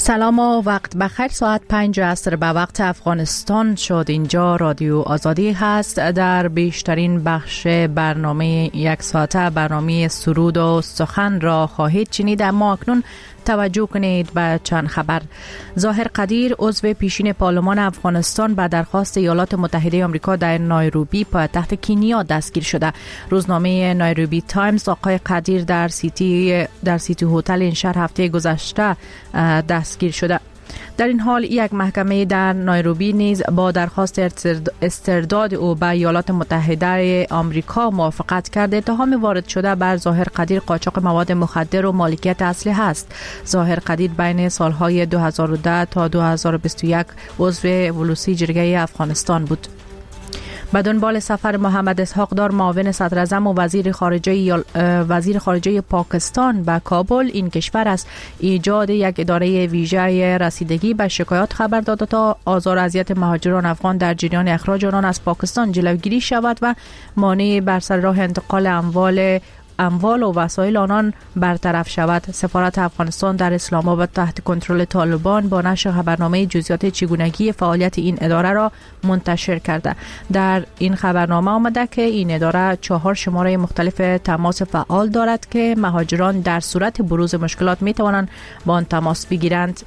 سلام و وقت بخیر. ساعت 5 عصر به وقت افغانستان شد. اینجا رادیو آزادی هست. در بیشترین بخش برنامه یک ساعته برنامه سرود و سخن را خواهید شنید. اما اکنون توجه کنید به چند خبر. ظاهر قدیر عضو پیشین پارلمان افغانستان به درخواست ایالات متحده آمریکا در نایروبی پایتخت کینیا دستگیر شده. روزنامه نایروبی تایمز آقای قدیر در سیتی هتل این شهر هفته گذشته دستگیر شده. در این حال یک محکمه در نایروبی نیز با درخواست استرداد او به ایالات متحده آمریکا موافقت کرده. اتهام وارد شده بر ظاهر قدیر قاچاق مواد مخدر و مالکیت اسلحه است. ظاهر قدیر بین سالهای 2010 تا 2021 عضو ولوسی جرگه افغانستان بود. به دنبال سفر محمد اسحاق دار معاون صدر اعظم و وزیر خارجه پاکستان به کابل این کشور است ایجاد یک اداره ویژه رسیدگی به شکایات خبر داده تا آزار و اذیت مهاجران افغان در جریان اخراج آنان از پاکستان جلوگیری شود و مانع بر سر راه انتقال اموال و وسایل آنان برطرف شود. سفارت افغانستان در اسلام آباد تحت کنترل طالبان با نشر خبرنامه جزئیات چگونگی فعالیت این اداره را منتشر کرده. در این خبرنامه آمده که این اداره 4 شماره مختلف تماس فعال دارد که مهاجران در صورت بروز مشکلات می توانند با آن تماس بگیرند.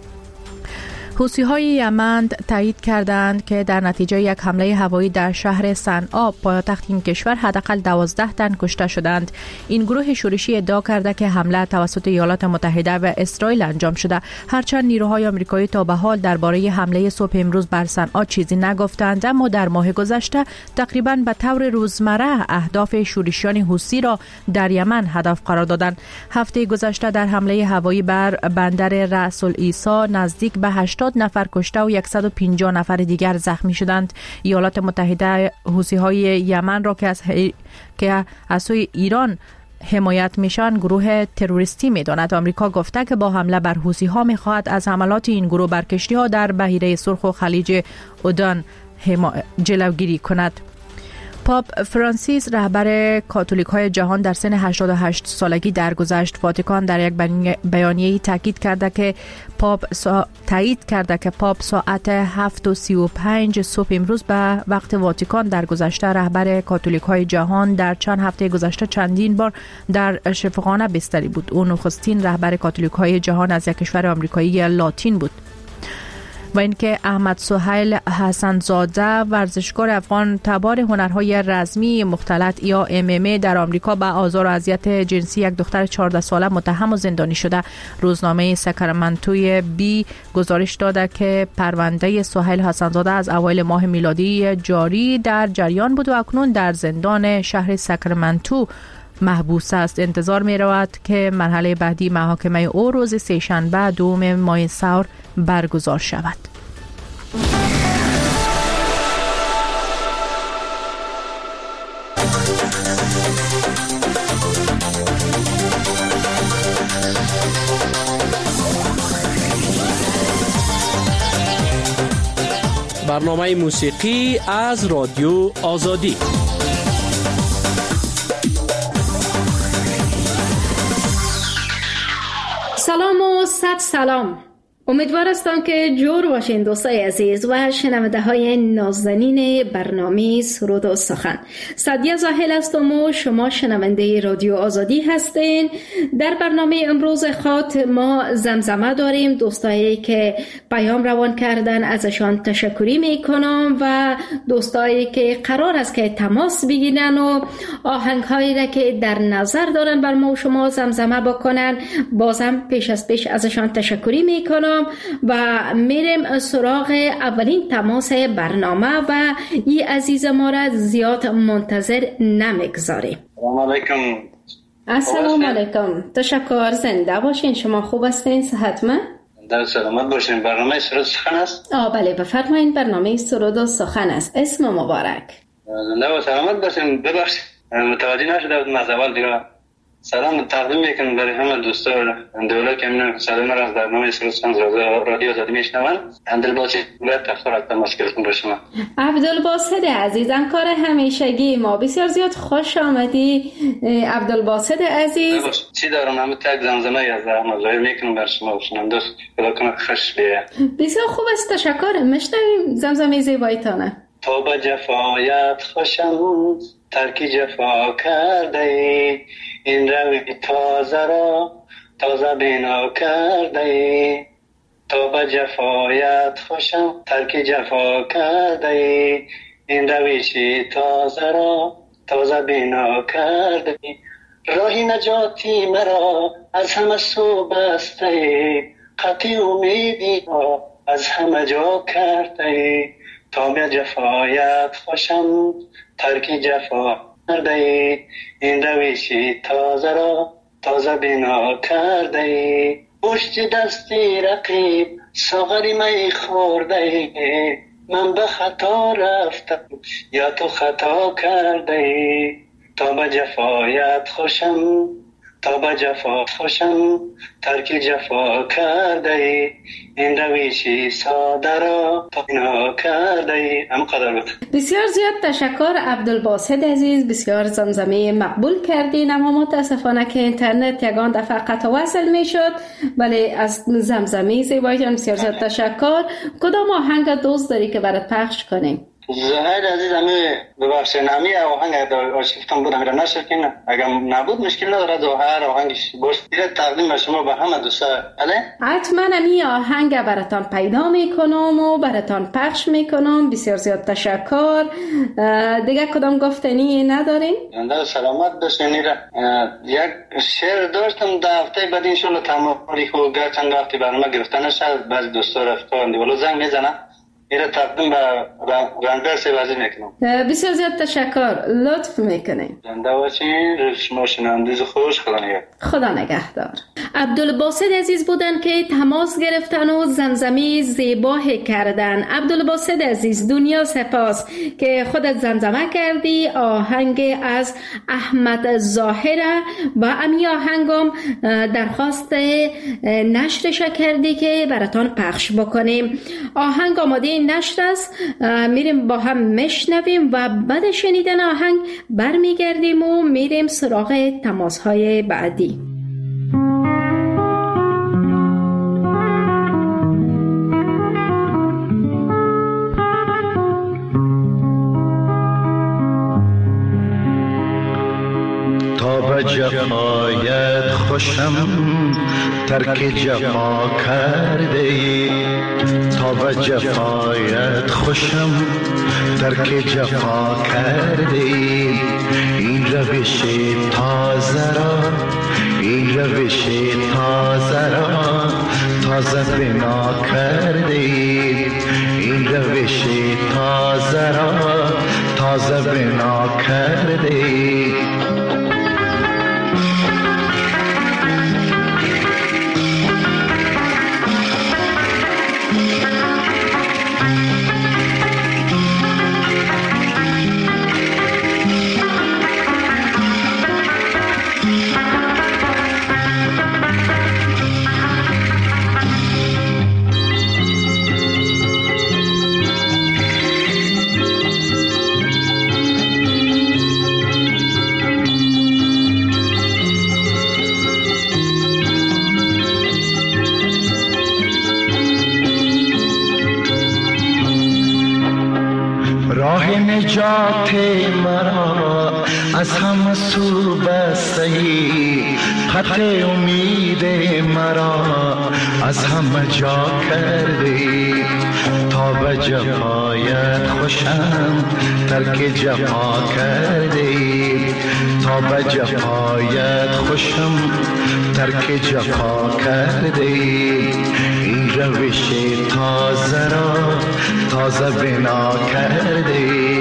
حوثی‌های یمن تایید کردند که در نتیجه یک حمله هوایی در شهر صنعا پایتخت این کشور حداقل 12 تن کشته شدند. این گروه شورشی ادعا کرده که حمله توسط ایالات متحده و اسرائیل انجام شده. هرچند نیروهای آمریکایی تا به حال درباره حمله صبح امروز بر صنعا چیزی نگفتند، اما در ماه گذشته تقریباً به طور روزمره اهداف شورشیان حوثی را در یمن هدف قرار دادند. هفته گذشته در حمله هوایی بر بندر رأس العیسی نزدیک به 80 نفر کشته و 150 نفر دیگر زخمی شدند. ایالات متحده حوثی‌های یمن را که از سوی ایران حمایت میشن گروه تروریستی میداند. آمریکا گفته که با حمله بر حوثی‌ها میخواهد از حملات این گروه بر کشتی‌ها در بحیره سرخ و خلیج عدن جلوگیری کند. پاپ فرانسیس رهبر کاتولیک‌های جهان در سن 88 سالگی درگذشت. واتیکان در یک بیانیه‌ای تاکید کرده که پاپ ساعت 7:35 صبح امروز به وقت واتیکان درگذشته. رهبر کاتولیک‌های جهان در چند هفته گذشته چندین بار در شفاخانه بستری بود. او نخستین رهبر کاتولیک‌های جهان از یک کشور آمریکایی لاتین بود. و اینکه احمد سهیل حسن زاده ورزشکار افغان تبار هنرهای رزمی مختلط یا MMA در آمریکا به آزار و اذیت جنسی یک دختر 14 ساله متهم و زندانی شده. روزنامه ساکرامنتوی بی گزارش داده که پرونده سهیل حسن زاده از اوایل ماه میلادی جاری در جریان بود و اکنون در زندان شهر ساکرامنتو محبوس است. انتظار می رود که مرحله بعدی محاکمه او روز سه‌شنبه 2 ماه سور برگزار شود. برنامه موسیقی از رادیو آزادی. سلام و صد سلام. امیدوار هستم که جور باشین دوستای عزیز و شنونده های نازنین برنامه سرود و سخن. سعدیه زاهل هستم و شما شنونده رادیو آزادی هستین. در برنامه امروز خود ما زمزمه داریم. دوستایی که پیام روان کردن ازشان تشکری میکنم و دوستایی که قرار است که تماس بگیرن و آهنگ هایی را که در نظر دارن بر ما و شما زمزمه بکنن بازم پیش از پیش ازشان تشکری میکنم و میریم سراغ اولین تماس برنامه و این عزیز ما را زیاد منتظر نمیگذاریم. سلام علیکم. السلام علیکم. تشکر. زنده باشین. شما خوب هستین؟ صحتمند؟ در سلامت باشین. برنامه سرود سخن است؟ بله بفرمایید. برنامه سرود و سخن است. اسم مبارک. زنده و سلامت باشین. ببخشید متوجه نشده بودم از اول دیگه سلام تقدیم میکنم برای همه دوستان دوله که من سلام را از برنامه سروسخان رادیو آزادی میشنوند. عبدالباسط باید تخفر از تماس گرفتم با شما. عبدالباسط عزیز، همکار همیشگی ما، بسیار زیاد خوش آمدی عبدالباسط عزیز. چی دارم؟ همه تک زمزمه از احمد ظاهر میکنم بر شما و شنونده خدا کنه خوش بیه. بسیار خوب است، تشکر. میشنویم زمزمه زیبایتانه. تو به جفایت خوشم ترک جفا کرده ای، این روی تازه را تازه بنا کرده ای. تو به جفایت خوشم ترک جفا کرده ای، این رویشی تازه را تازه بنا کرده ای. راهی نجاتی مرا از همه سو بسته ای، خطی امیدی را از همه جا کرده ای. تا به جفایت خوشم ترک جفا کرده ای، این رویشی تازه را تازه بنا کرده ای. پشت دستی رقیب ساغری می خورده ای، من به خطا رفتم یا تو خطا کرده ای. تا به جفایت خوشم تا به جفا خوشم ترک جفا کرده ای، این رویشی ساده را بنا کرده ای. همقدر بود. بسیار زیاد تشکر عبدالباسط عزیز، بسیار زمزمه مقبول کردین، اما متاسفانه که اینترنت یگان دفعه قطع وصل می شد. ولی از زمزمه زیبایتان بسیار زیاد تشکر. کدام آهنگ دوست داری که برات پخش کنیم؟ زهیر عزیز، همه ببخشین همه آهنگ آرشیفتان بود، همه را نشکین. اگر نبود مشکل نداره، هر آهنگش باشه تقدیم به شما به همه دوستا. حتما همه آهنگ براتان پیدا میکنم و براتان پخش میکنم. بسیار زیاد تشکر. دیگه کدام گفتنی ندارین؟ زنده سلامت باشین. یک شعر داشتم در هفته بعد انشالله تمامی خوب گرچند وقتی برنامه گرفته نشد، بعضی دوستا رفتن دیولو زنگ میزنن، ایره تقدیم به رنبر سیوازی میکنم. بسیار زیاد تشکر، لطف میکنیم. زنده باشین. شما شنوندگی خوش. خدا نگهدار. خدا نگهدار. عبدالباسط عزیز بودن که تماس گرفتن و زمزمه زیبا کردن. عبدالباسط عزیز، دنیا سپاس که خودت زمزمه کردی آهنگ از احمد ظاهر و امی آهنگم درخواست نشرش کردی که براتان پخش بکنیم. آهنگ آماده نشر است، میریم با هم میشنویم و بعد شنیدن آهنگ برمیگردیم و میریم سراغ تماس‌های بعدی. تا به جفایت خوشم ترک جفا کرده ای، تا به جفایت خوشم ترک جفا کرده ای. این روش تازه را این روش تازه را تازه بنا کرده ای، این روش تازه را تازه بنا کرده ای. نجات مرا از همه سو بستی، خط امید مرا از همه جا کردی. تا به جفایت خوشم ترک جفا کردی، تا به جفایت خوشم ترک جفا کردی. این روش تازه را تازه بنا کردی.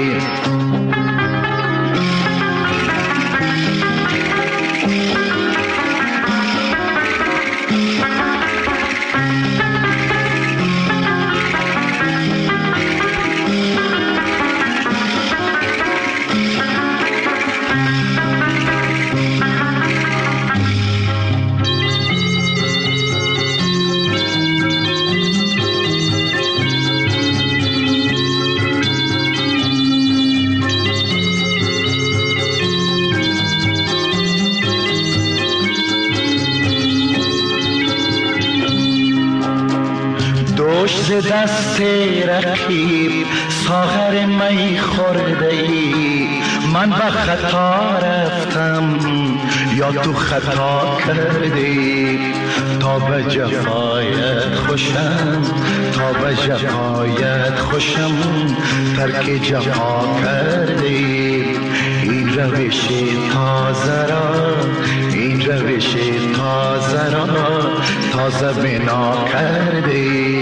ز دست رقیب ساغر می خورده ای. من به خطا رفتم یا تو خطا کردی. تا به جفایت خوشم، تا به جفایت خوشم، ترک جفا کردی. این روش تازه را، این روش تازه را تازه بنا کردی.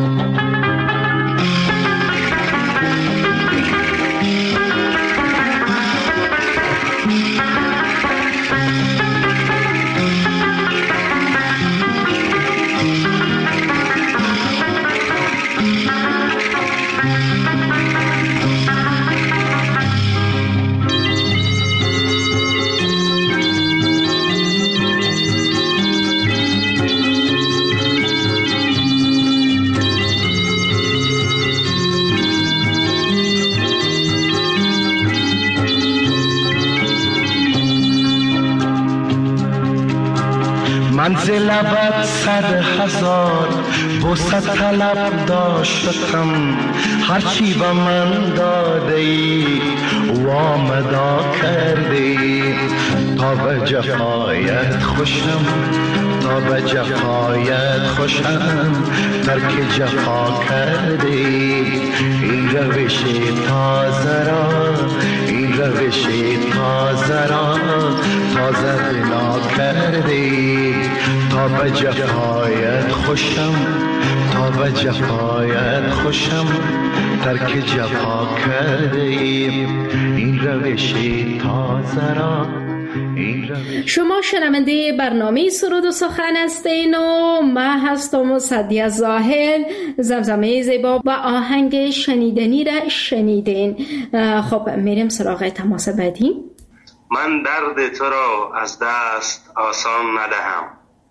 منزل لبت 100,000 بوسه طلب داشتم. هرچی به من داده ای وامدا کردی. تا به جفایت خوشم، تا به جفایت خوشم، ترک جفا کردی. این روش تازه را، این روش تازه را تازه بنا کردی. تا به جفایت خوشم، تا به جفایت خوشم، ترک جفا کردی. این روش تازه را. شما شنونده برنامه سرود و سخن هستین و من هستم سعدیه زاهل. زمزمه زیبا و آهنگ شنیدنی را شنیدین. خب میریم سراغ تماس بعدی. من درد تو را از دست آسان ندهم،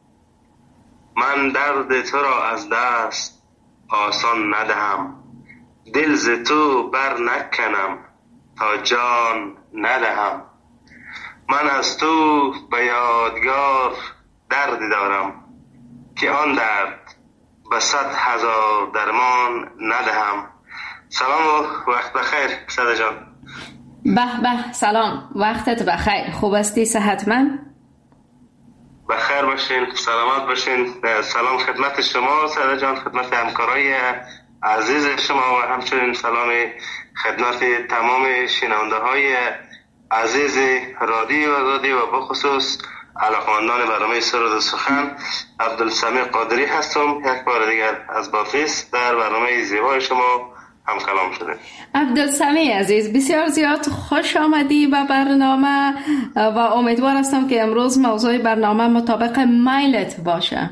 من درد تو را از دست آسان ندهم. دل ز تو بر نکنم تا جان ندهم. من از تو به یادگار دردی دارم که آن درد به 100,000 درمان ندهم. سلام و وقت بخیر صدا جان. به به سلام، وقتت بخیر. خوب هستی؟ صحتمند؟ بخیر باشین، سلامت باشین. سلام خدمت شما صدا جان، خدمت همکارای عزیز شما و همچنین سلام خدمت تمام شنونده های عزیز رادیو آزادی و بخصوص علاقمندان برنامه سرود و سخن. عبدالسمیع قادری هستم. یک بار دیگر از بافیس در برنامه زیبای شما هم کلام شده. عبدالسمیع عزیز، بسیار زیاد خوش آمدی به برنامه و امیدوار هستم که امروز موضوع برنامه مطابق میلت باشه.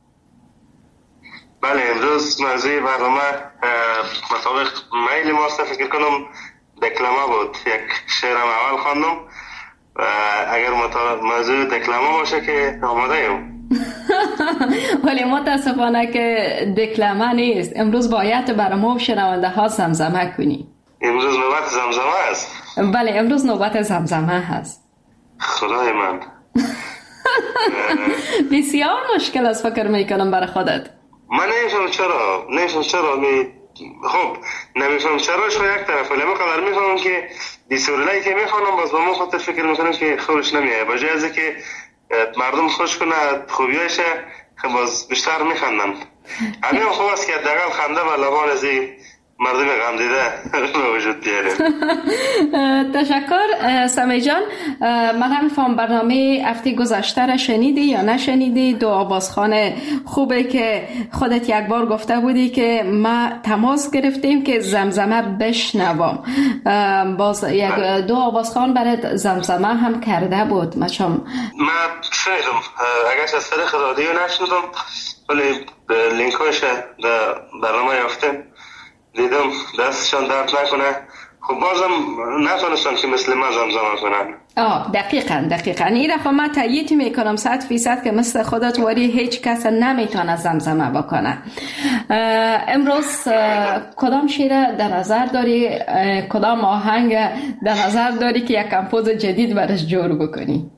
بله، امروز موضوع برنامه مطابق میل ماست. فکر کنم دکلمه بود، یک شعرم اول خواندم. اگر موضوع دکلمه باشه که آماده ایم. ولی متاسفانه که دکلمه نیست. امروز باید برای ما و شنونده ها زمزمه کنی. امروز نوبت زمزمه است؟ بله، امروز نوبت زمزمه هست. خدای من. بسیار مشکل است فکر میکنم برای خودت. من نمیفهم چرا خب نمیفهم چرا شو یک طرف، ولی من میفهمم که دیسورلایی که میخوانم باز با من خاطر فکر میکنم که خودش نمیایه. با جای از که مردم خوش کنه خوبیاشه باز بیشتر میخندن. همین خوب است که دقیقا خنده و لبان از مردم غم دیده به وجود بیاره. تشکر سمیع جان. من هم فهم برنامه هفته گذشته را شنیدی یا نشنیدی؟ دو آوازخوان خوبه که خودت یک بار گفته بودی که ما تماس گرفتیم که زمزمه بشنوم. باز یک دو آوازخوان برای زمزمه هم کرده بود. من شنیدم اگرش از طریق رادیو نشنیدم ولی لینکاش در برنامه یافتم دیدم دستشان درد نکنه. خب بازم نتونستم که مثل من زمزمه کنن. دقیقاً این رفا من تایید میکنم 100% که مثل خودت واری هیچ کس نمیتونه زمزمه بکنه. امروز کدام شعر در نظر داری، کدام آهنگ در نظر داری که یک کمپوز جدید برش جور بکنی؟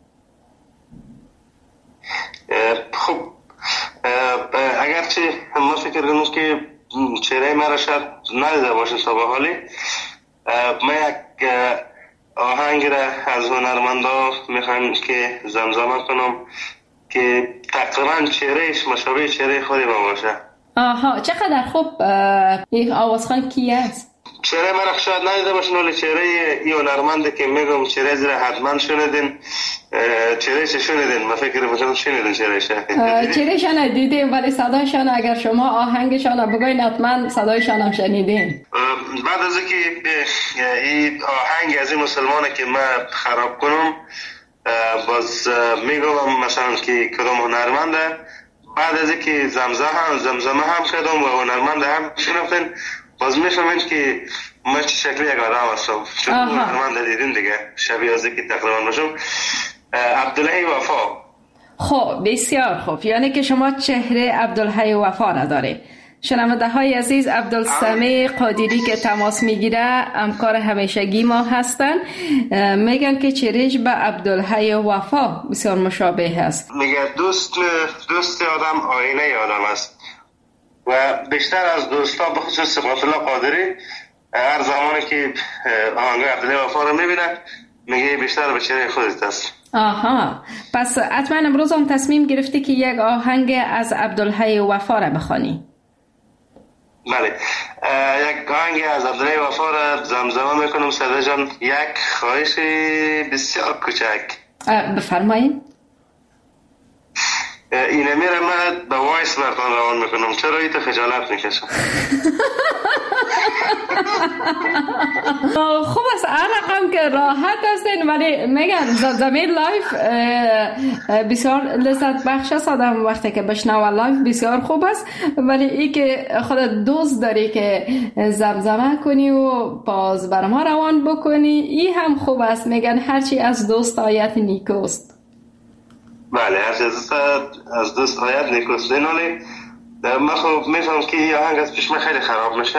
خب اگرچه ما فکر کنم که چهره مرا شاید ندیده باشین تا به حالی. من یک آهنگ را از هنرمندا میخوام که زمزمه کنم که تقریبا چهرهش مشابه چهره خودی ما باشه. آها، چقدر خوب. این آوازخوان کی است؟ چهره من شاید ندیده باشین، ولی چهره این هنرمنده که میگم چهره زیرا حتما شنیدین، چهرهش شنیدین. من فکر میکنم شنیدین چهرهش. چهرهشان ندیدیم ولی صدایشان اگر شما آهنگشان بگوین حتما صدایشان هم شنیدین. بعد از اینکه این آهنگ از این مسلمانه که من خراب کنم، باز میگم مثلا که کدام هنرمنده. بعد از اینکه زمزمه هم کردم و هنرمنده هم شنفتین، باز میفهمین که من چه شکلی یک آدم هستم. چون هنرمنده دیدین دیگه، شبیه از اینکه تقریبا باشم. عبدالحی وفا. خب بسیار خوب، یعنی که شما چهره عبدالحی وفا را دارید. شنونده های عزیز، عبدالسمیع قادری که تماس میگیره همکار همیشگی ما هستن، میگن که چهرهش به عبدالحی وفا بسیار مشابه است. میگه دوست آدم آینه آدم است و بیشتر از دوستا به خصوص صفات الله قادری هر زمانی که آهنگ عبدالحی وفا رو میبینه میگه بیشتر به چهره خودت است. آها، پس حتما امروز هم تصمیم گرفتی که یک آهنگ از عبدالحی وفا را بخوانی. بله، یک آهنگ از عبدالحی وفا را زمزمه میکنم. صدا جان، یک خواهش بسیار کوچک بفرمایید. اینه میره من به وایس برتان روان میکنم، چرا ایت خجالت میکشم؟ خوب است، هر رقم که راحت هستین، ولی میگن زمین لایف بسیار لذت بخش است. آدم وقتی که بشنوه لایف بسیار خوب است، ولی ای که خودت دوست داری که زمزمه کنی و باز بر ما روان بکنی، ای هم خوب است. میگن هرچی از دوست آیت نیکوست. بله، هرچی از دوست آیت نیکوست. ولی من خب میفهم که این آهنگ از پیش من خیلی خراب میشه.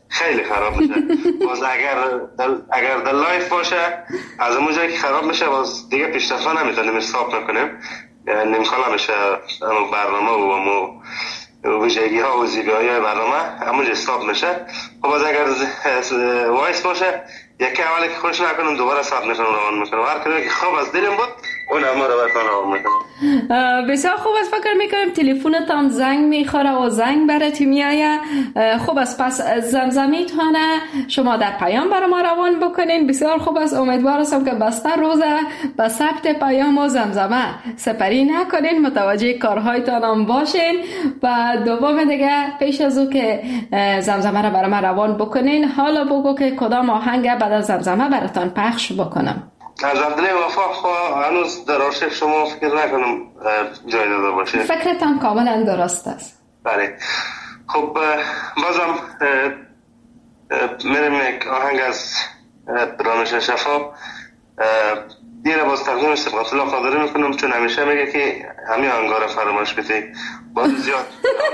باز اگر در لایف باشه از اون جایی که خراب میشه، باز دیگه پیشرفت نمیتونیم استاپ نکنیم. نمیخوام میشه اون برنامه و اون ویژگی ها و زیبایی های برنامه همونجا استاپ میشه. باز اگر وایس باشه یکی اولی که خوش نکنم دوباره ثبت میکنم روان میکنم. هر کدومی که خوب از دلم بود اون هم رو برکنم روان میکنم. بسیار خوب است. فکر میکنم تلفنت هم زنگ میخوره و زنگ برات میآید. خوب است، پس زمزمیتونه شما در پیام برای ما روان بکنین. بسیار خوب است. امیدوار هستم که بسته روزه به ثبت پیام و زمزمه سپری نکنین، متوجه کارهایتان هم باشین. و دوم دیگه پیش از او که زمزمه را برای ما روان بکنین، حالا بگو که کدام آهنگ بعد از زمزمه براتان پخش بکنم. از عبدالحی وفا هنوز در آرشیو شما فکر نکنم جای داده باشه. فکرتان کاملا درست است. بله، خب بازم میرم یک آهنگ از رامش شفا دیره باز تقدیم صفات الله قادری میکنم، چون همیشه میگه که همین آهنگا رو فراموش بیتی. باز زیاد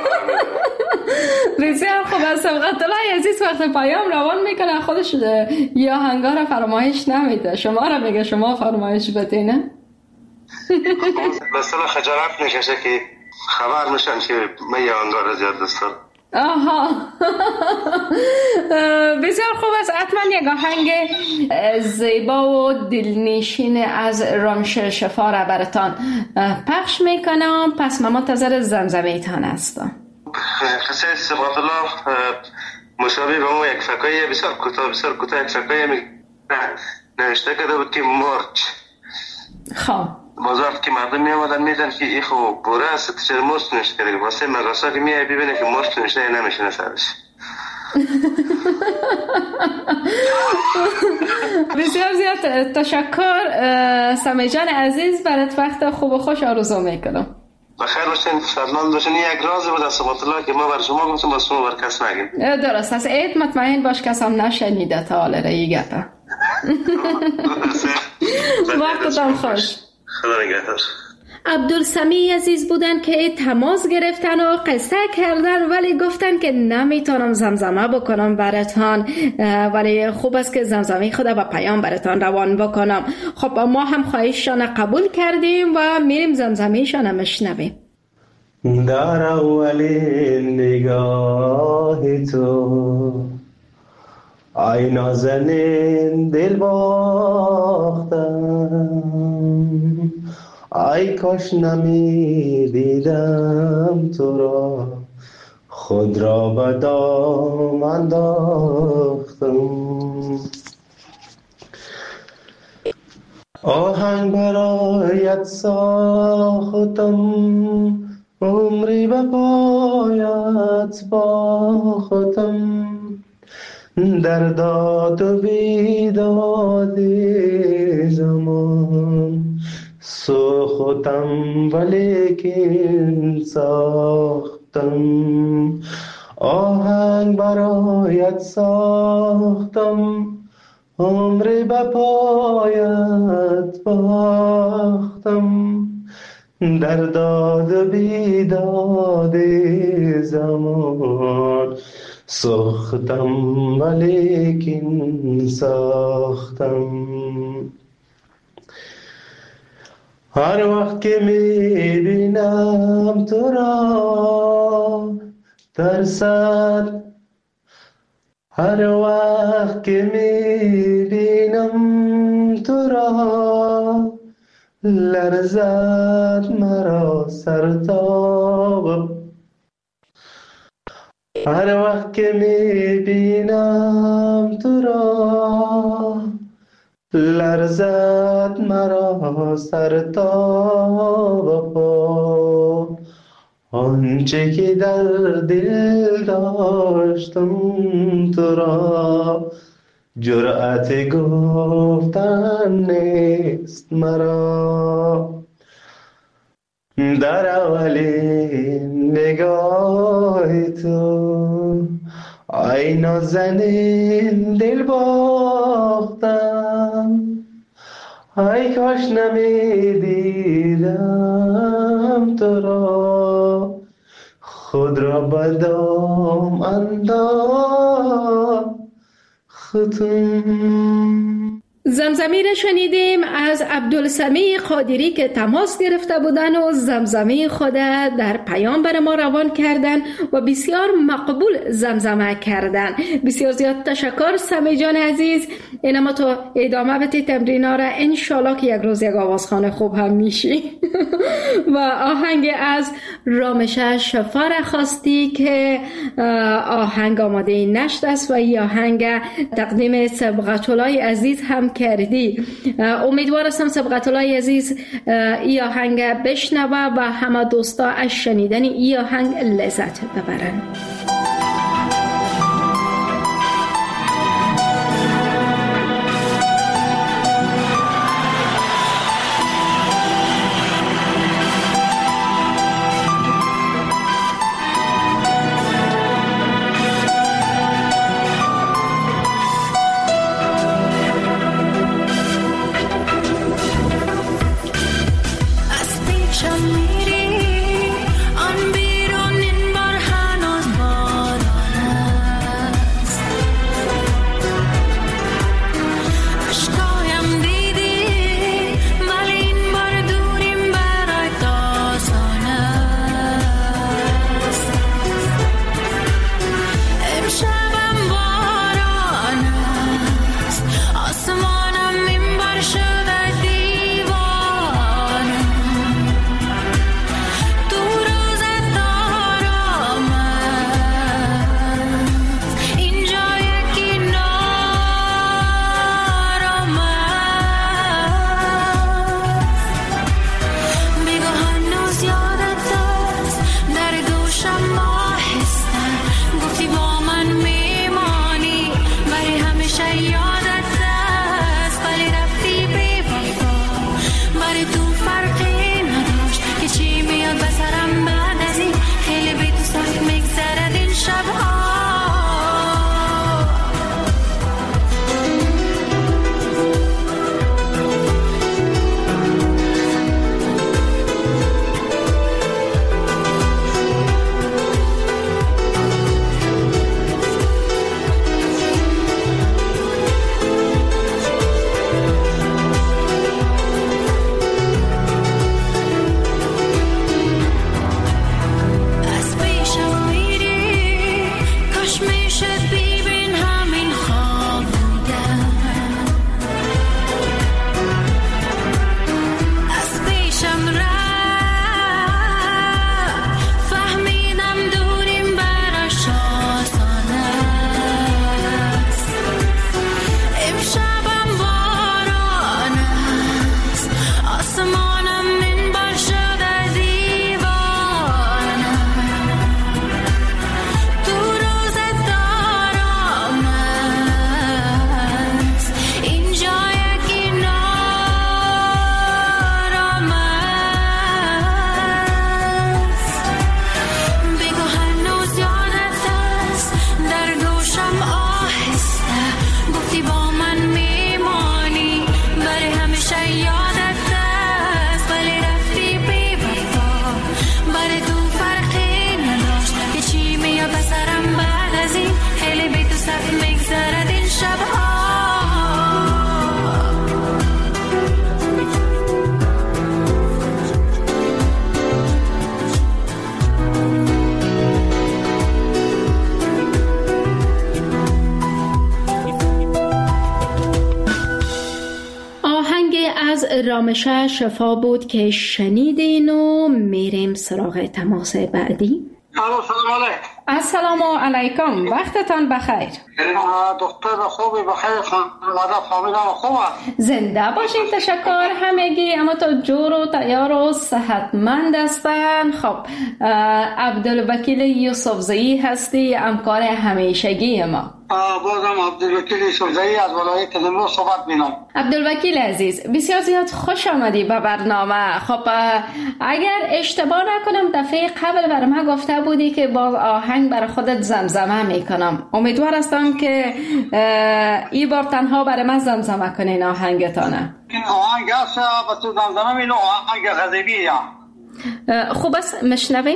بسیار خوب است. صفات الله عزیز وقت پیام روان میکنه خودش یا آهنگا رو فراموش نمیده، شما رو میگه شما فراموش بیتی، نه؟ مثلا خجالت میکشه که خبر میشن که من یه آهنگا رو زیاد دوست دارم. آها بسیار خوب است. حتما یک آهنگ زیبا و دلنشین از رامش شفا را براتان پخش میکنم. پس من منتظر زمزمه‌تان هستم. قصه صفات الله مشابه به اون یک فکایه بسیار کوتاه یک فکایه نوشته کرده بود که مرچ. خب باز وقت که مردم می آمدن میدن که این خوب بوره است، چرا مرچ نوشته کرده؟ واسه مدرسه که میای ببینه که مرچ نوشته نمیشنه سرش. بسیار زیاد تشکر سمیع جان عزیز، برات وقت خوب و خوش آرزو میکنم. بخیر باشین، شادمان باشین. یک رازی بود از صفات الله که ما بر شما گفتم باز شما بر کس نگیم. درست است. عید مطمئن باش کس هم نشنیده تا حالا رایی گپه. وقتتان خوش. خدا نگهدار. عبدالسمیع عزیز بودن که تماس گرفتن و قصه کردن، ولی گفتن که نمیتونم زمزمه بکنم براتان، ولی خوب است که زمزمه خدا با پیام براتان روان بکنم. خب ما هم خواهششان قبول کردیم و میریم زمزمه شان مشنویم. در اولین نگاه تو ای نازنین دل باختم، ای کاش نمی دیدم تو را، خود را به دام انداختم. آهنگ برایت ساختم، عمری به پایت باختم، در داد و بیداد زمان سوختم ولیکن ساختم. آهنگ برایت ساختم، عمری به پایت باختم، در داد و بیداد زمان ساختم ولیکن ساختم. هر وقت که میبینم تو را ترسد، هر وقت که میبینم تو را لرزد مرا سرتاب، هر وقت که میبینم تو را لرزد مرا سرتاب. آنچه که در دل داشتم تو را جرأت گفتن نیست مرا. در اولین نگاه تو ای نازنین دل باختم، ای کاش نمی دیدم تو را، خود را به دام انداختم. زمزمه را شنیدیم از عبدالسمیع قادری که تماس گرفته بودن و زمزمه خود در پیام بر ما روان کردن و بسیار مقبول زمزمه کردن. بسیار زیاد تشکر سمیع جان عزیز. اینما تو ادامه بده تمرینا را، انشالله که یک روز یک آوازخوان خوب هم میشی. و آهنگ از رامشه شفا را خواستی که آهنگ آماده نشت است و این آهنگ تقدیم سبقت‌الله عزیز هم کردی. امیدوارم سبقت‌الله عزیز این آهنگ بشنوه و همه دوستا از شنیدن این آهنگ لذت ببرن. میری آن بیرون این بار هنوز با از رامشه شفا بود که شنیدین و میریم سراغ تماس بعدی. سلام علیکم. السلام علیکم، وقتتان بخیر. دکتر خوبی بخیر، خانواده فامیلان خوب است؟ زنده باشین، تشکر همگی. اما تو جور و تیار و صحتمند هستن. خب عبدالوکیل یوسفزئی هستی، همکار همیشگی ما. بازم عبدالوکیل یوسفزئی از ولایت نیمروز صحبت می‌کنم. عبدالوکیل عزیز، بسیار زیاد خوش آمدی به برنامه. خب اگر اشتباه نکنم دفعه قبل بر ما گفته بودی که با آهنگ برای خودت زمزمه میکنم. امیدوار هستم که این بار تنها برای من زمزمه کنین آهنگتانه. این آهنگ هست بس زمزمه مینو آهنگ غزبیه. خوب است مشنویم.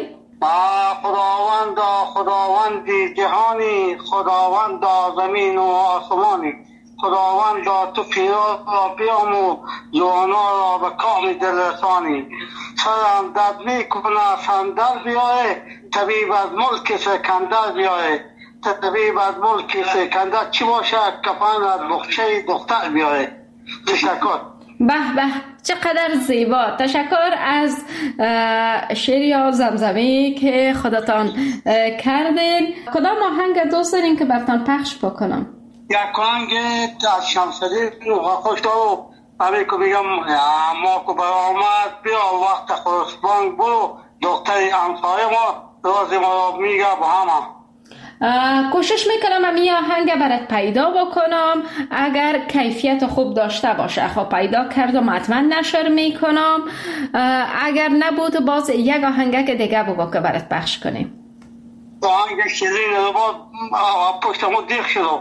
خداوندی جهانی، خداوند زمین و آسمانی، خداوند تو پیام و جوانا را به کام دل رسانی. سرم درد می کنه صندل بیای، طبیب از ملک سکندر بیای. طبیب از ملک سکندر چی باشه، کفن از بخچه دختر بیای. تشکر. به به، چقدر زیبا. تشکر از شعر یا زمزمه‌ای که خودتان کردین. کدام آهنگ دوست دارین که براتون پخش بکنم؟ یک آهنگ از شمس‌الدین خوشدارو همین که میگم ما که برآمد بیا وقت خرسبان برو، دختر همسایه ما راز ما را میگه با همه. کوشش میکنم امی آهنگ برات پیدا بکنم. اگر کیفیت خوب داشته باشه خب پیدا کردم حتما نشر میکنم. اگر نبود باز یک آهنگ که دیگه بگو که برات پخش کنیم. آهنگ شیرین رو با پشتمو دیخ شد.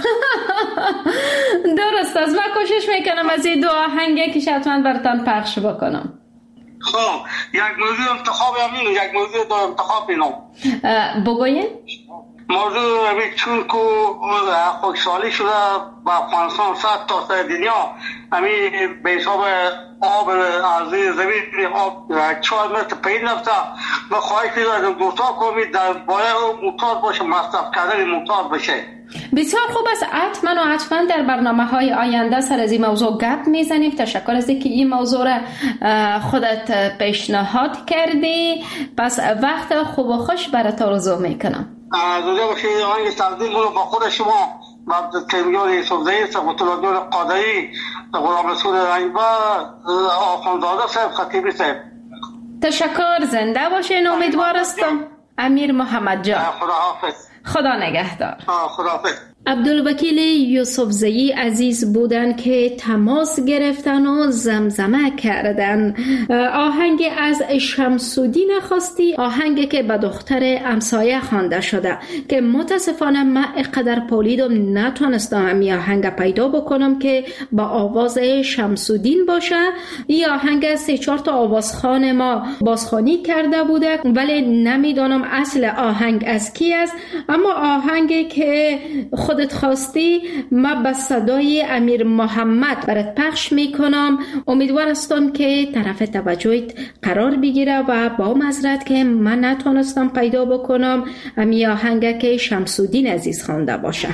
درست است. من کوشش میکنم از این دو آهنگی که حتما براتون پخش بکنم. خب یک موضوع انتخاب همینو، یک موضوع دو انتخاب اینو بگوین. موضوع همین چون که خوشحالی شده با افغانستان صد تا سر دنیا همین به حساب آب از زمین آب 4 متر پایین رفته. من خواهش می‌کنم دوستا کنید در باید موتور باشه، مصرف کردن موتور بشه. بسیار خوب است. حتما در برنامه‌های آینده سر از این موضوع گپ میزنیم. تشکر از اینکه این موضوع را خودت پیشنهاد کردی. پس وقت خوب و خوش برات آرزو میکنم. زوده باشید. آهنگ تقدیم رو با خود شما عبدالکریم یوسفزئی، سبحان قادری، غلام رسول رنگبر، آخوندزاده صاحب، خطیبی صاحب. تشکر. زنده باشین. امیدوار هستم. امیر محمد جان. خداحافظ. خدا نگهدار. خداحافظ. عبدالوکیل یوسفزئی عزیز بودن که تماس گرفتن و زمزمه کردن. آهنگ از شمس‌الدین خواستی، آهنگی که به دختر همسایه خوانده شده که متاسفانه من اقدر پولیدم نتونستم این آهنگ پیدا بکنم که با آواز شمس‌الدین باشه. این آهنگ 3-4 تا آوازخوان ما بازخوانی کرده بوده ولی نمیدانم اصل آهنگ از کی است. اما آهنگی که خودت خواستی ما به صدای امیر محمد برات پخش میکنم. امیدوار هستم که طرف توجهت قرار بگیره و با معذرت که من نتونستم پیدا بکنم امی آهنگ که شمس‌الدین عزیز خوانده باشه.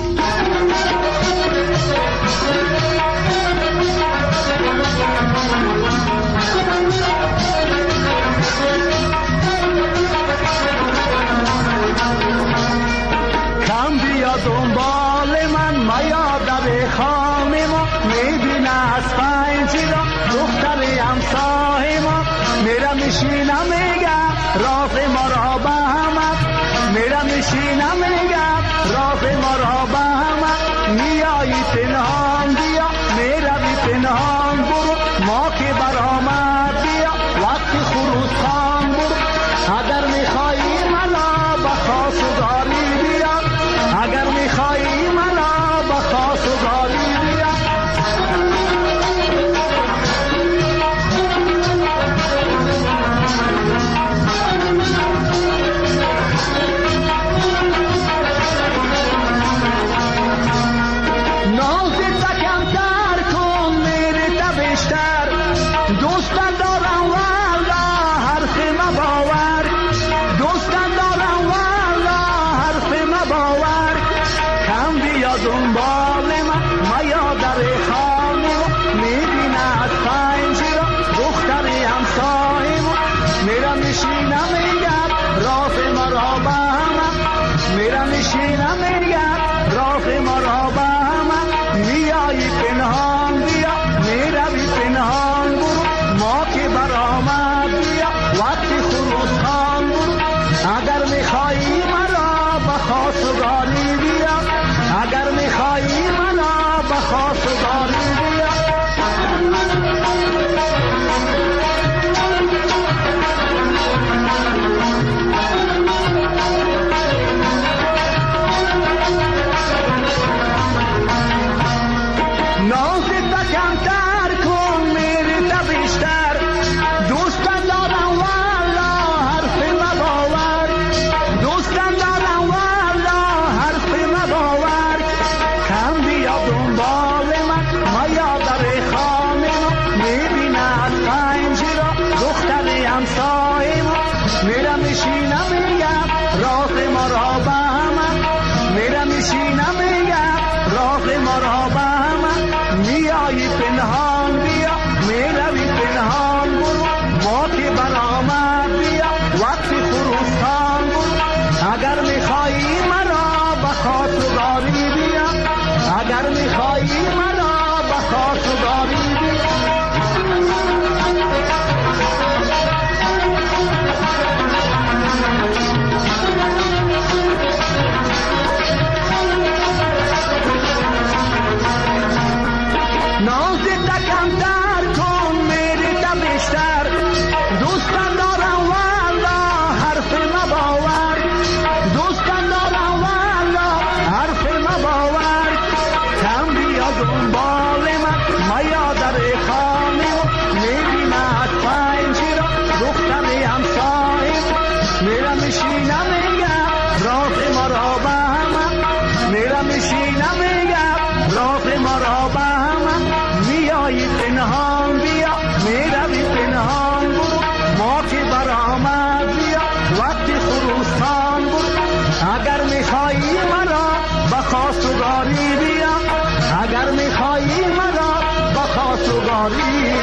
دنبال من میاد به خانه ما، میبینه از پنجی را دختر همسایه ما. میرم میشینم میگه راز ما را به همه، میرم میشینم میگه راز ما را به همه. میایی پنهان بیا، میروی پنهان برو، ما که برآمد بیا وقتی خروس خان برو. اگر میخوایی منو به خاص و داری بیا، اگر میخوایی منو به خاص و داری بیا. نازت کمتر کن میره بیشتر، دوستان دارم والا حرف ما باور، دوستان دارم والا حرف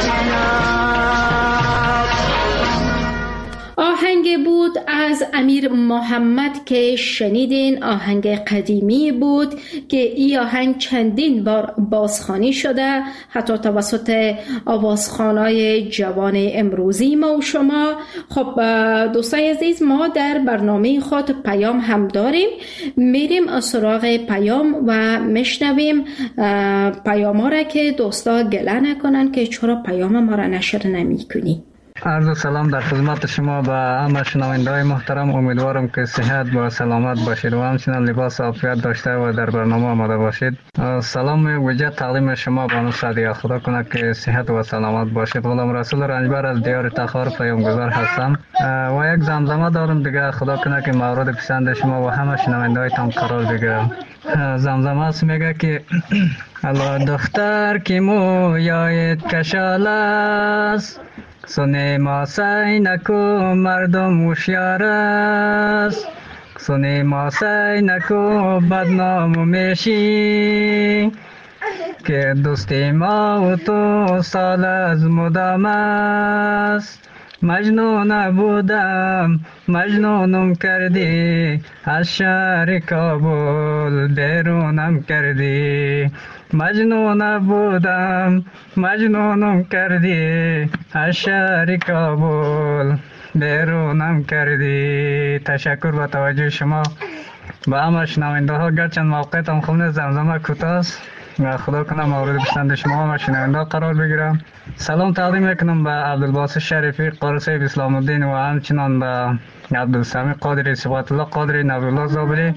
آهنگ بود از امیر محمد که شنیدین. آهنگ قدیمی بود که این آهنگ چندین بار بازخوانی شده، حتی توسط آوازخوانای جوان امروزی ما و شما. خب دوستای عزیز، ما در برنامه خود پیام هم داریم، میریم سراغ پیام و میشنویم پیام ها را که دوستا گله نکنن که چرا پیام ما را نشر نمی کنی. عرض سلام در خدمت شما و همه شنونده‌های محترم. امیدوارم که صحت و سلامت باشید و همچنین لباس عافیت داشته و در برنامه آماده باشید. سلام ویژه تقدیم شما بانو صادقه. خدا کنه که صحت و سلامت باشید. غلام رسول رنجبر از دیار تخار پیامگذار هستم و یک زمزمه دارم دیگه. خدا کنه که مورد پسند شما و همه شنونده‌هایتان قرار بگیره. زمزمه است، میگه که الله دختر که مویایت کشال است، سونه ما سعی نکو مردم هوشیار است، سونه ما سعی نکو بدنام میشی، که دوستی ما و تو سال از مدام است. مجنون بودم مجنونم کردی، از شهر کابل بیرونم کردی. مجنون بودم مجنونم کردی، از شهر کابل بیرونم کردی. تشکر با توجه شما و همه شنونده ها. گرچند موقعیتم خونه زمزمه کوتاه است و خدا کنه مورد پسند شما و شنونده قرار بگیرم. سلام تقدیم میکنم به عبدالباسط شریفی قارسیب اسلام الدین و همچنان به عبدالسمی قادری، صفات الله قادری، نبی‌الله زابری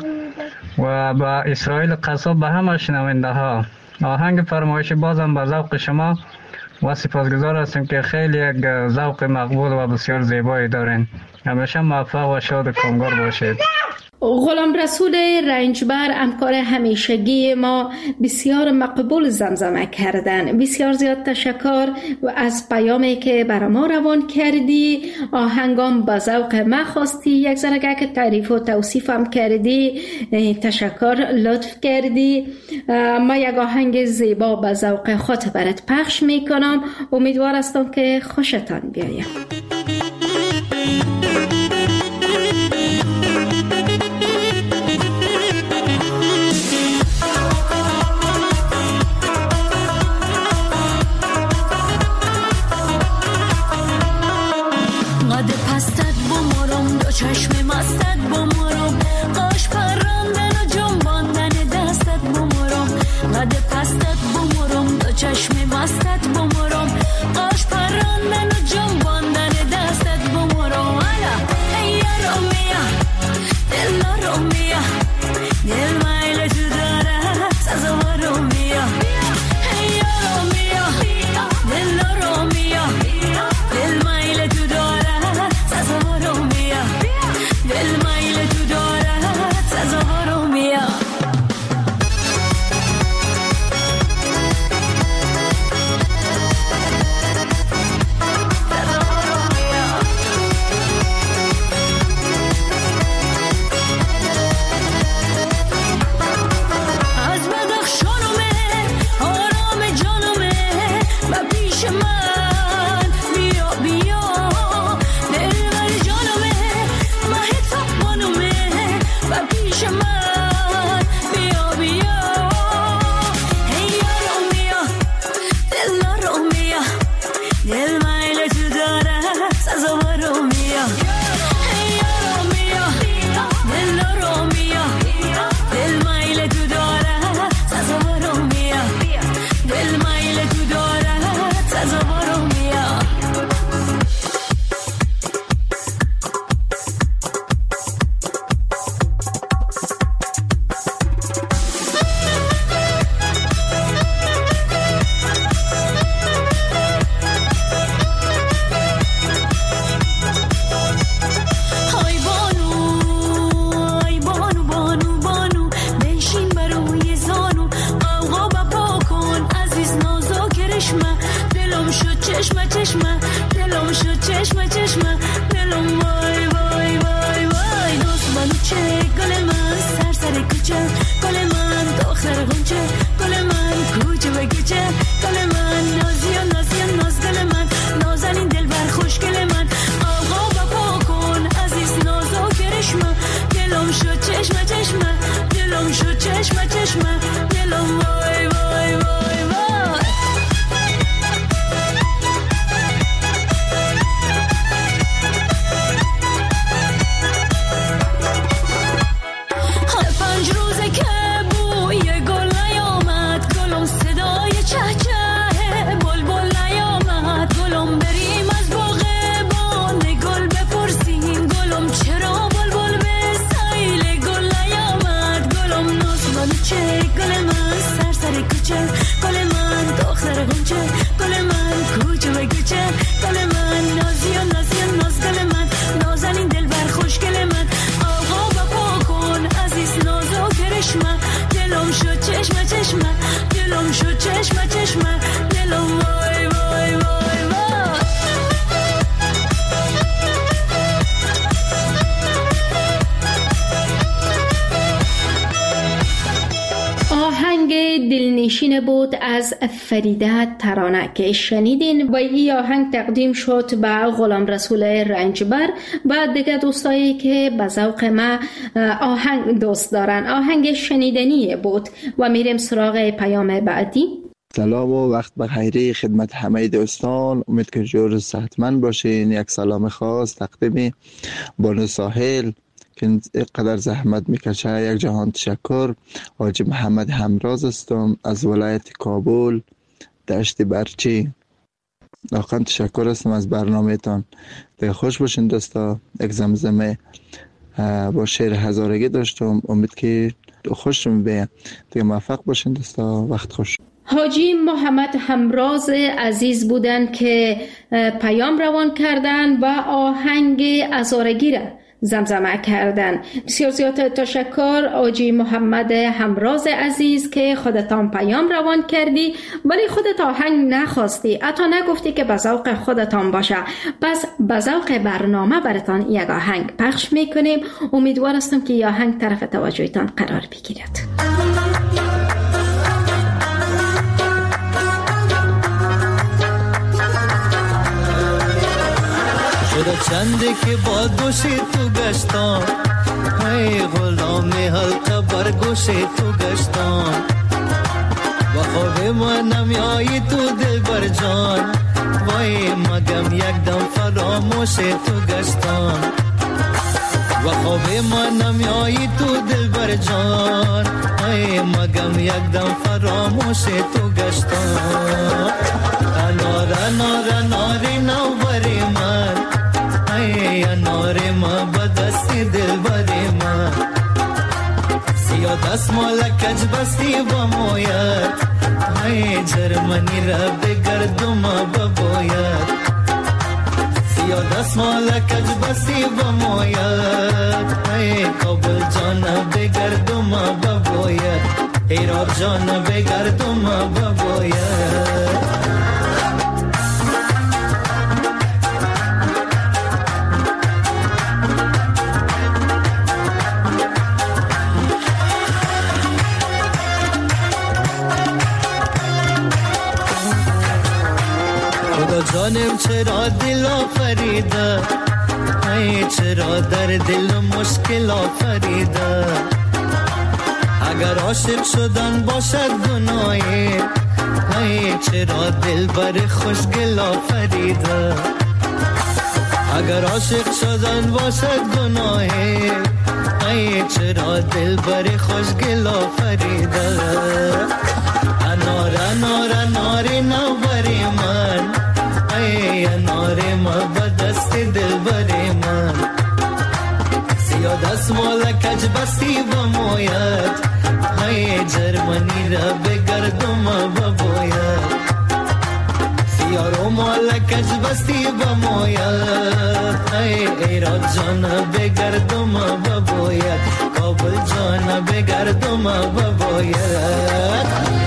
و به اسرائیل قصاب، به همه شنونده ها. آهنگ فرمایشی بازم به ذوق شما و سپاسگزار هستیم که خیلی یک ذوق مقبول و بسیار زیبایی دارین. همیشه موفق و شاد و کامگار باشید. غلام رسول رنجبر همکار همیشگی ما بسیار مقبول زمزمه کردن. بسیار زیاد تشکر و از پیامی که برای ما روان کردی. آهنگام به ذوق ما خواستی، یک ذره که تعریف و توصیف هم کردی. تشکر، لطف کردی. ما یک آهنگ زیبا به ذوق خود برات پخش میکنم. امیدوار هستم که خوشتان بیاید. چشم مستت بمرم، قاش پراندن و جنباندن دستت بمرم. قد پستت بمرم، دو چشم مستت بمرم، قاش پراندن و جنباندن دستت بمرم. الا ای رومیا دل رومیا، دل مایل تو داره سزا رومیا. ای رومیا دل رومیا، دل مایل تو داره سزا رومیا. دل مایل تو دارد سزا رومیا. از بدخشانمه آرام جانمه و پیش من بیا بیا. دلبر جانمه و پیش من بیا بیا. ای رومیا دل رومیا، دل مایل تو داره سزا رومیا. ای رومیا دل رومیا، دل مایل تو داره سزا رومیا. دل مایل تو داره سزا رومیا. گل من آشینه بود از فریده ترانه که شنیدین و این آهنگ تقدیم شد به غلام رسول رنجبر و دیگه دوستایی که به ذوق ما آهنگ دوست دارن. آهنگ شنیدنی بود و میریم سراغ پیام بعدی. سلام و وقت بخیری خدمت همه دوستان، امید که جور و صحتمند باشین. یک سلام خاص تقدیم بانو ساحل که قدر زحمت میکشه. یک جهان تشکر. حاجی محمد همراز هستم از ولایت کابل دشت برچی. واقعا تشکر هستم از برنامه تان. دیگه خوش باشین دوستا. یک زمزمه با شعر هزارگی داشتم، امید که خوشم بیه. دیگه موفق باشین دوستا. وقت خوش. حاجی محمد همراز عزیز بودن که پیام روان کردن و آهنگ هزارگی را زمزمه کردن. بسیار زیاد تشکر حاجی محمد همراز عزیز که خودتان پیام روان کردی ولی خودت آهنگ نخواستی، حتی نگفتی که به ذوق خودتان باشه. پس به ذوق برنامه براتان یک آهنگ پخش میکنیم. امیدوار هستم که این آهنگ طرف توجهتان قرار بگیرد. شده چنده که با دوش تو گشتم، ای غلام حلقه بر گوش تو گشتم. و خواب من نمیایی تو دل بر جان، وای مگم یک دم فراموش تو گشتم. و خواب من نمیایی تو دل بر جان، ای مگم یک دم فراموش تو گشتم. انار انار اناری نوبری من، ای انار ما بدستی دل بری من. سیاه دستمال کج بستی با مویت، ای جرمنی را بگردم بباید. سیاه دستمال کج بستی با مویت، ای کابل جان بگردم بباید. ایران جان بگردم بباید. جانم چرا دل آفریده، ای چرا در دل مشکل آفریده. اگر عاشق شدن باشد گناهی، ای چرا دل بر خوشگل آفریده. اگر عاشق شدن باشد گناهی، ای چرا دل بر خوشگل آفریده. انار انار اناری نوبری من، ای انار ما بدست دل بری من. سیاه دستمال کج بستی با مویت، ای جرمنی را بگردم بباید. سیاه رومال کج بستی با مویت، ای ایران جان بگردم بباید. کابل جان بگردم بباید.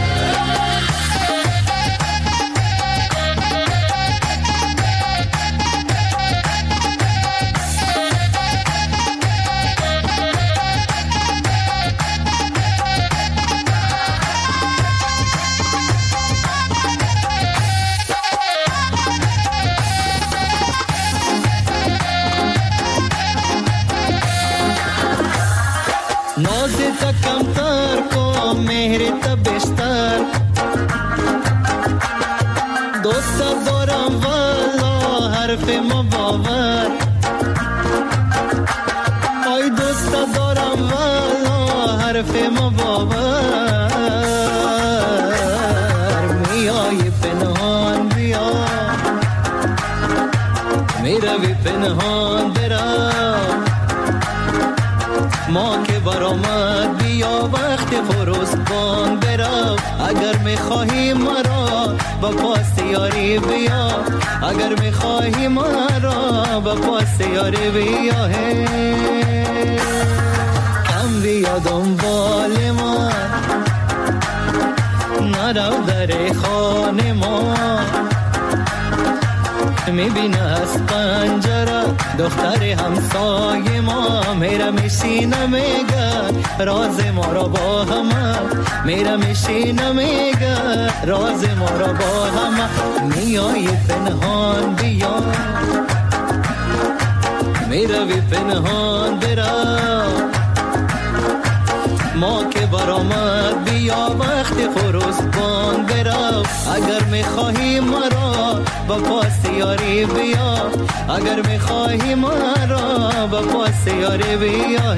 کمتر کو مهر تبستر، دوست دارم والا حرف ما باور. آی دوست دارم والا حرف ما باور. میای پنهان بیا، میروی پنهان برا. ما که برآمد بیا وقت فروزبان برا. اگر میخواهی مرا با پاس یاری بیا، اگر میخواهی مرا با پاس یاری بیا. کم بیا دنبال ما، نرو در خانه ما. میبینه از پنجره دختر همسایه ما میره میشینه میگه راز ما را با همه میره میشینه میگه راز ما را با همه میای پنهان بیا میروی پنهان برا ما که برآمد بیا وقت خروسبان برا اگر میخواهی مرا با پاس یاری بیا اگر میخواهی مرا با پاس یاری بیا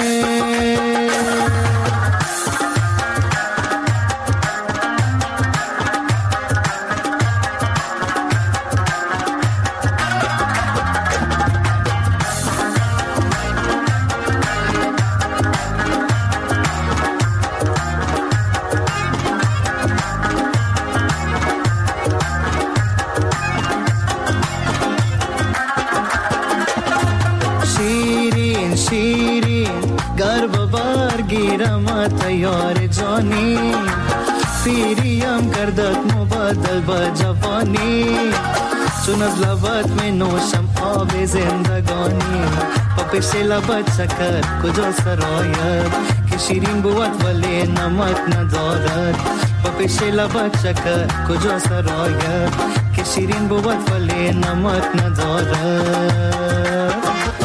تیار جانی پیریم کردت مبادل با جوانی چون از لبت می نوشم آب زندگانی پا پیش لبت شکر کجا سرایت که شیرین بود ولی نمک ندارد پا پیش لبت شکر کجا سرایت که شیرین بود ولی نمک ندارد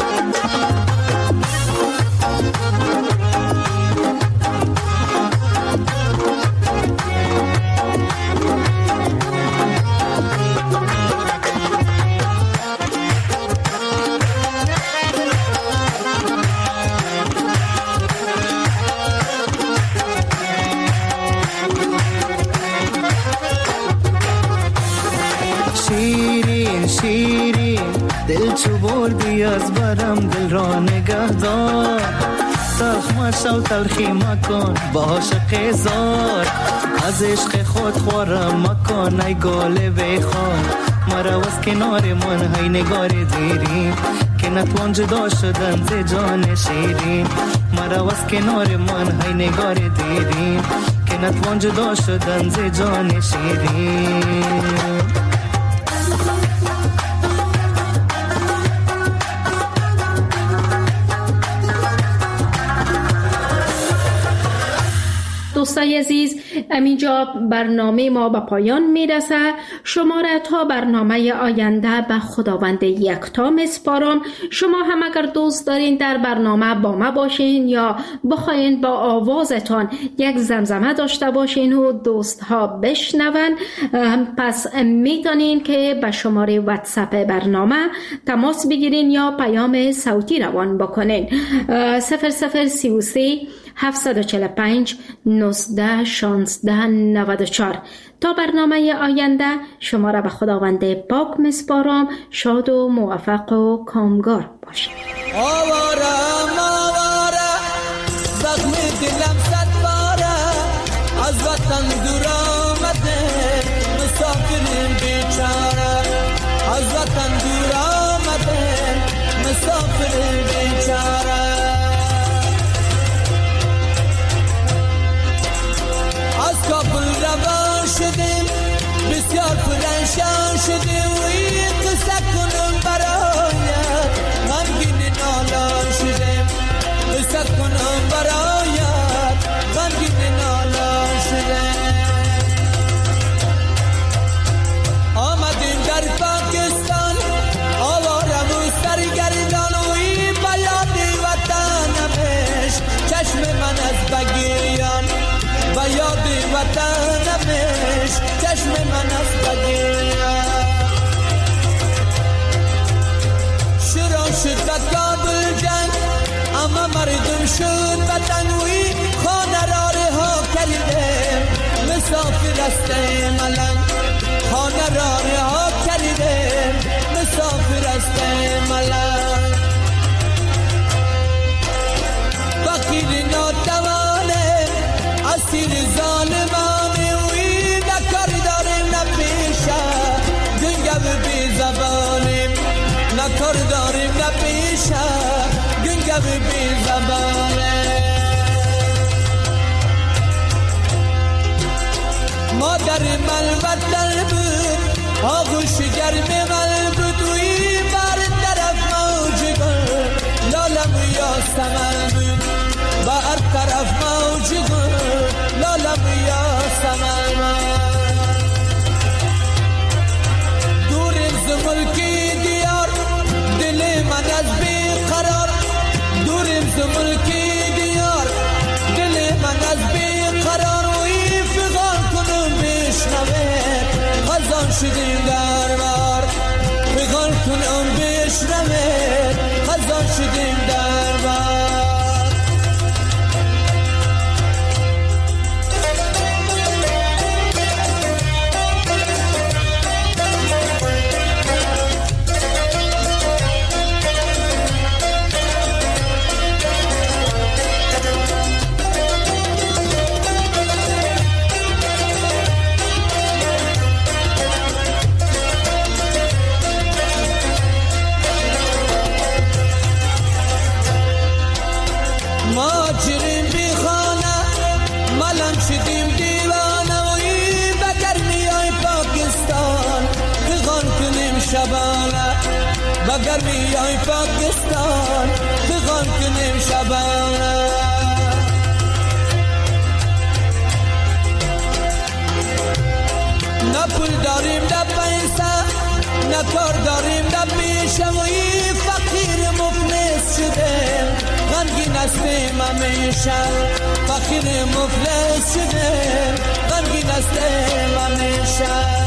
دل چو بردی از برم دل را نگه دار تلخ مشو تلخی مکن با عاشق زار از عشق خود خورم مکن ای گاله بخوار مرا از کنار من های نگار دیرین که نتوان جدا شدن ز جان شیرین مرا از کنار من های نگار دیرین که نتوان جدا شدن ز جان شیرین دوستای عزیز، همینجا برنامه ما به پایان میرسه. شما را تا برنامه آینده به خداوند یکتا میسپارم. شما هم اگر دوست دارین در برنامه با ما باشین یا بخواین با آوازتان یک زمزمه داشته باشین و دوست ها بشنون، پس میتونین که به شماره واتساپ برنامه تماس بگیرین یا پیام صوتی روان بکنین. 0033 745 19 16 94. تا برنامه آینده شما را به خداوند پاک میسپارم. شاد و موفق و کامگار باشید. آوارم زخم دلم صد باره از وطن دور آمده مسافرین بیچاره از وطن دور آمده مسافرین بیچاره از کابل روان شدیم بسیار پرنشان شدیم و این قصه کنم برایت غمگین نالان شدیم قصه کنم برایت غمگین نالان شدیم آمدیم در پاکستان آوارم و سرگردان و این بیاد وطنمش چشم من از بگیریان و یاد وطنمش چشم من از بگیریان شروع شد و کابل جنگ اما مردم شد وطنوی خانه را رها کردیم مسافر است ملنگ خانه را رها کردیم مسافر است ملنگ فقیر ناتوانه اسیر ظالمانه وی نکار داریم نپیشه گنگم بی زبانیم نکار داریم نپیشه گنگم بی زبانه مادر من وطن بود آغوش گرم من بود شبانه با گرمی های پاکستان پیغام کنیم شبانه. نه پول داریم نه پیسه، نه کار داریم نه پیشه، و این فقیر مفلس شدیم غمگین هستیم همیشه. فقیر مفلس شدیم غمگین هستیم همیشه.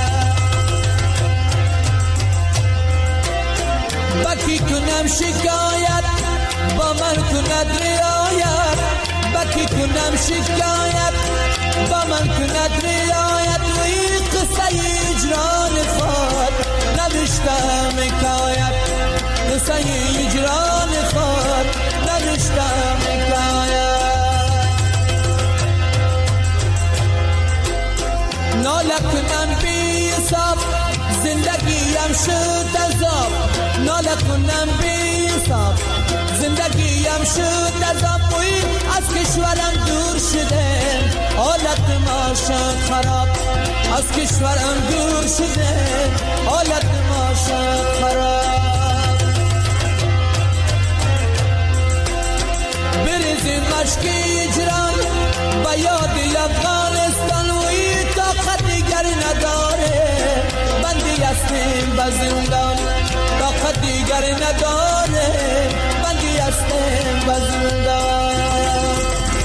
بکی کنم شکایت با من کند رعایت، بکی کنم شکایت با من کند رعایت، و این قصه اجران خود نوشتم حکایت، قصه اجران خود نوشتم حکایت. ناله کنم بی حساب زندگیم شد عذاب، ناله کنم بی حساب زندگیم شد عذاب، وی از کشورم دور شده حالت ما شد خراب، از کشورم دور شده حالت ما شد خراب. بریزیم مشک اجران با یاد افغانستان، وی طاقت دیگر نداره بندی هستیم به زندان، طاقت دیگر نداره بندی هستیم به زندان.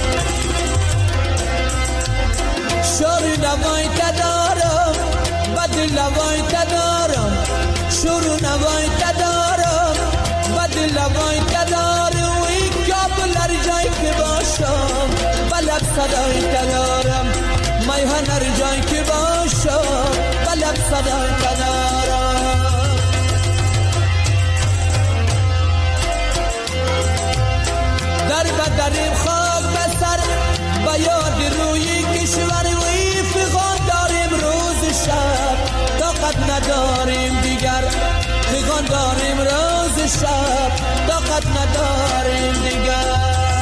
شور نوای تدارم بد لوای تدارم، شور نوای تدارم بد لوای تدارم، وی کابل هر جای که باشم بلد صدای تدارم، میهن هر جای که باشم بلد صدای تدارم. در بدریم خاک بسر با یاد روی کشور، وی فغان داریم روز شب طاقت نداریم دیگر، فغان داریم روز شب طاقت نداریم دیگر.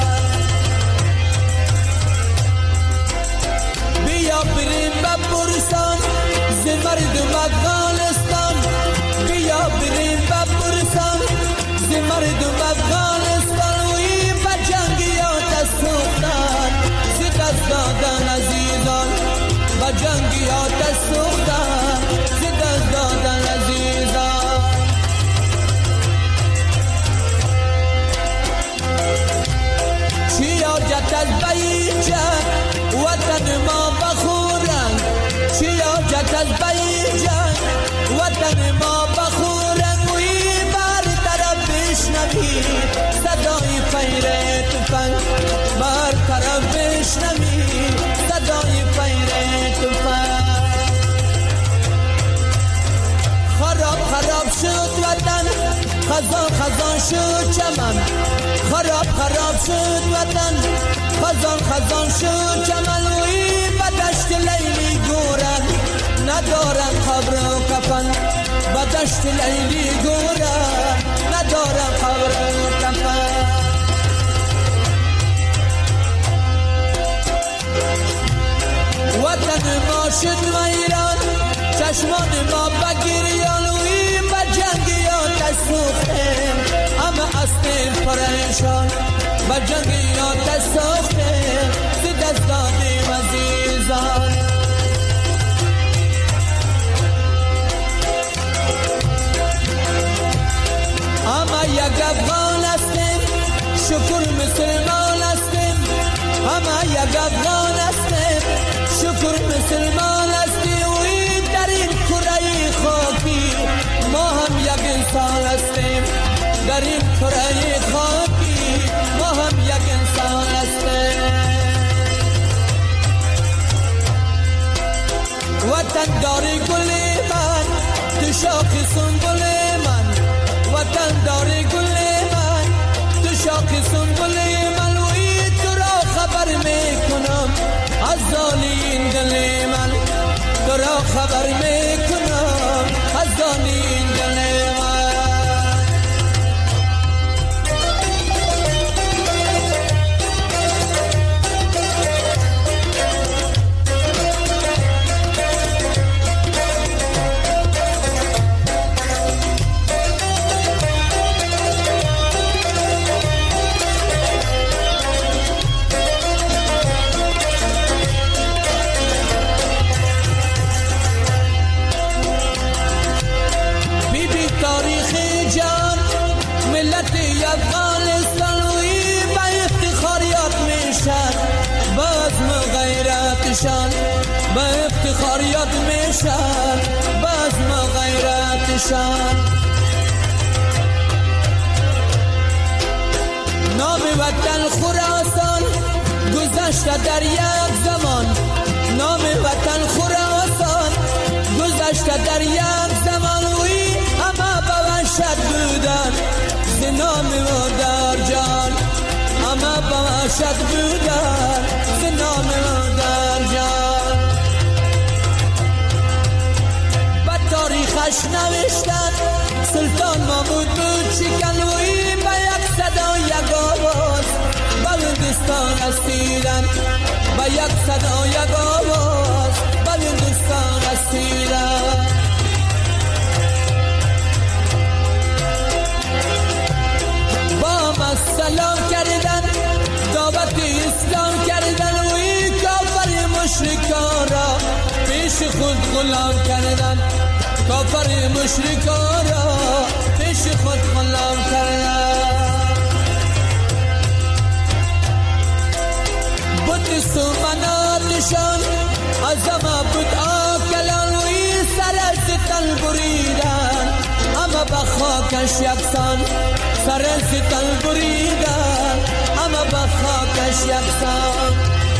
بیا بریم به برسان ز مردم افغانستان، بیا بریم به برسان ز مردم افغانستان، وی به جنگیات سوختن ز دست دادن عزیزان، به جنگیات سوختن ز دست دادن عزیزان. چی حاجت از بیجن وطن ما بخورن، چی حاجت از بیجن وطن ما بخورن، وی بر طرف بشنوی صدای فیر تفنگ، بر طرف بشنوی صدای فیر تفنگ. خراب خراب شد وطن خزان خزان شد چمن، خراب خراب شد وطن خزان خزان شد چمن، وی به دشت لیلی گورن ندارن قبر و کفن، به دشت لیلی گورن ندارن قبر و کفن. وطن ما شد ویران چشمان ما بگریان، وی به جنگیات سوختیم همه هستیم پریشان، به جنگیات سوختیم ز دست دادیم عزیزان. همه یک افغان هستیم شکر مسلمان هستیم، همه یک افغان هستیم شکر مسلمان هستیم، وی در این کره خاکی ما هم یک انسان هستیم، در این کره خاکی ما هم یک انسان هستیم. وطن داری گل من تو شاخ سنبل من، وطن داری گل من تو شاخ سنبل من، وی تو را خبر میکنم از زالین دل من، تو را خبر میکنم از زالین دل من. جان ملت افغانستان وی به افتخار یاد میشن بزم غیرتشان به افتخار یاد میشن بزم غیرتشان نام وطن خراسان گذشته در یک زمان نام وطن خراسان گذشته در یک زمان وی همه به وحشت بودن ز نام مادر جان همه به وحشت بودن ز نام مادر جان به تاریخش نوشتن سلطان محمود بود شکن وی به یک صدا یک آواز بلندستان رسیدن به یک صدا یک آواز بلندستان رسیدن با ما سلام کردن دعوت اسلام کردن وی کافر مشرکان را پیش خود غلام کردن کافر مشرکان را پیش خود غلام کردن بود سومناتشان عظمه بود آکلان وی سر ستن بریدن اما به خاکش یکسان سر ستن بریدن اما به خاکش یکسان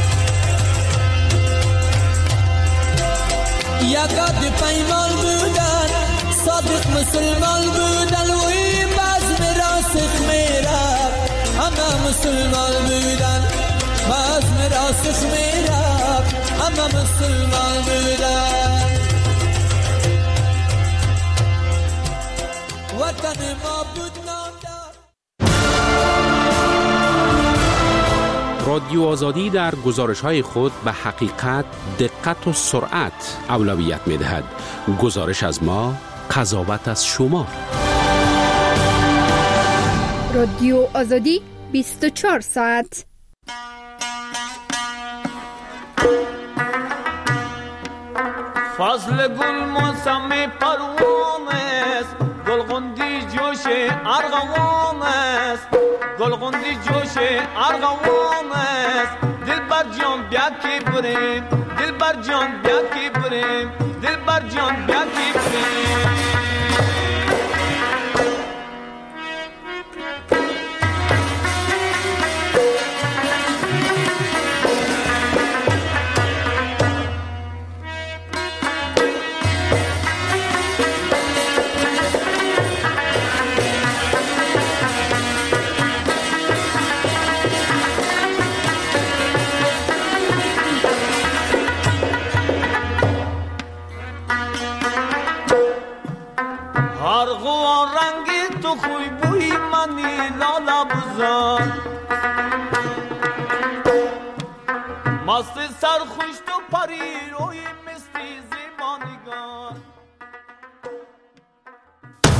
یکاد پیمان بودن صادق مسلمان بودن وی بزم راسخ میرد همه مسلمان بودن بزم راسخ میرد همه مسلمان بودن وطن ما بود نامدار. رادیو آزادی در گزارش‌های خود به حقیقت، دقت و سرعت اولویت می‌دهد. گزارش از ما، قضاوت از شما. رادیو آزادی 24 ساعت. فصل گل موسم پروان است گلغندی جوش ارغوان است گلغندی جوش ارغوان است دلبر جان بیا کی بریم دلبر جان بیا کی بریم دلبر جان بیا کی بریم مست سرخوش تو پری رو